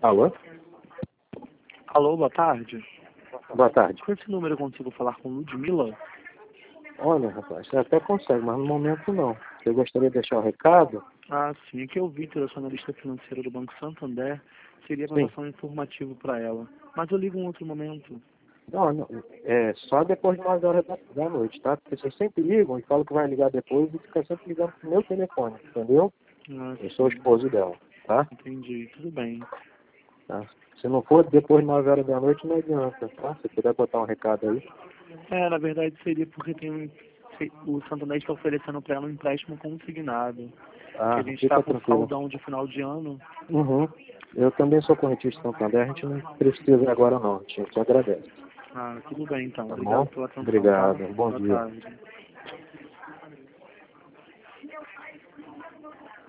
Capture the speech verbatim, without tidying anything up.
Alô? Alô, boa tarde. Boa tarde. Com esse número eu consigo falar com Ludmila? Olha, rapaz, você até consegue, mas no momento não. Você gostaria de deixar o recado? Ah, sim. É que eu vi que eu sou analista financeiro do Banco Santander. Seria para Sim. passar um informativo para ela. Mas eu ligo em um outro momento. Não, não, é só depois de nove horas da, da noite, tá? Porque vocês sempre ligam e falam que vai ligar depois e fica sempre ligando pro meu telefone, entendeu? Ah, Eu sou o sim. esposo dela, tá? Entendi. Tudo bem. Tá? Se não for depois de nove horas da noite, não adianta, tá? Se puder botar um recado aí. É, na verdade seria porque tem um, se- o Santander está oferecendo para ela um empréstimo consignado. Que a Ah, gente está fica com tranquilo. saldão de final de ano. Uhum. Eu também sou correntista Santander, a gente não precisa agora não, a gente agradece. Ah, tudo bem então. Tá Obrigado bom? pela atenção, tá? Obrigado. Bom Boa dia. tarde.